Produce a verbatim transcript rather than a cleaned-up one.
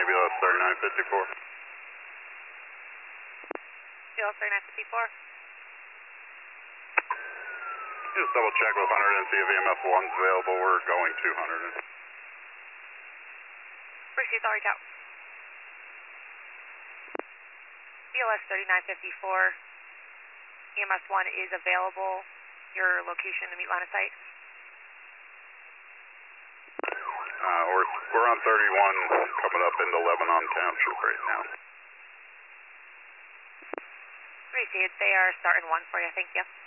Nebula thirty-nine fifty-four. Nebula thirty-nine fifty-four. Just double check with one hundred and see if E M S one's available. We're going two hundred. Appreciate the reach out. B L S thirty-nine fifty-four. E M S one is available. Your location to meet line of sight. Uh, we're, we're on thirty-one, coming up into Lebanon Township right now. Appreciate it. They are starting one for you. Thank you.